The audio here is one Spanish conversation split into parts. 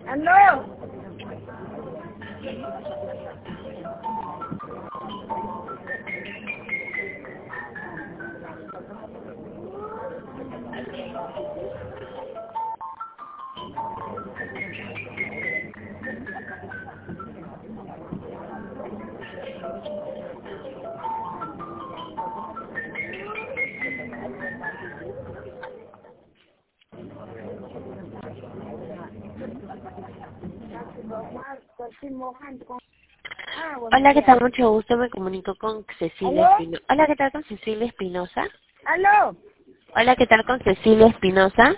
¿Aló? Hola, ¿qué tal? Mucho gusto. Me comunico con Cecilia ¿Aló? Espinosa. Hola, ¿qué tal con Cecilia Espinosa? ¿Aló? Hola, ¿qué tal con Cecilia Espinosa?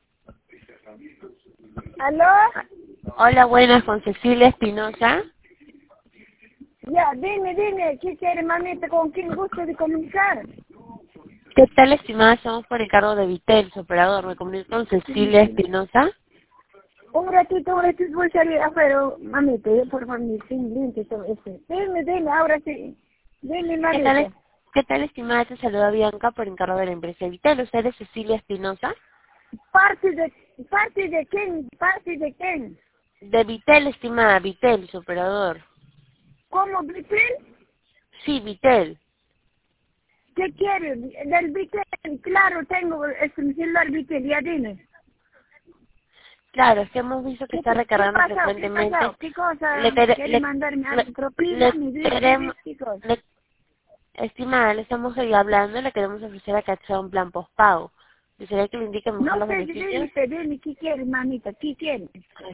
¿Aló? Hola, buenas, con Cecilia Espinosa. Ya, dime, ¿qué quiere, mamita? ¿Con quién gusto de comunicar? ¿Qué tal, estimada? Somos por el cargo de Vitel, su operador. Me comunico con Cecilia Espinosa. Un ratito voy a salir afuera, mamita, yo por favor, sin lentes, todo eso. Dime, ahora sí. Dime, ¿Qué tal, mamita. qué tal, estimada? Te saluda Bianca por encargo de la empresa Vitel. ¿Usted es Cecilia Espinosa? ¿Parte de quién? ¿Parte de quién? De Vitel, estimada. Vitel, su operador. ¿Cómo, Vitel? Sí, Vitel. ¿Qué quiere? Del Vitel, claro, tengo mi celular Vitel, ya dime. Claro, es que hemos visto que está ¿Qué recargando pasó? ¿Qué frecuentemente. pasó? ¿Qué cosa? Le, quere- ¿Quiere le, mandarme le, algo propina? le ¿Me dice? queremos, ¿Qué cosa? estimada, le estamos ahí hablando, le queremos ofrecer a Cachao un plan postpago. ¿Desearía que le indique mejor No los sé, beneficios? dime, ¿qué quiere, mamita? ¿Qué quiere?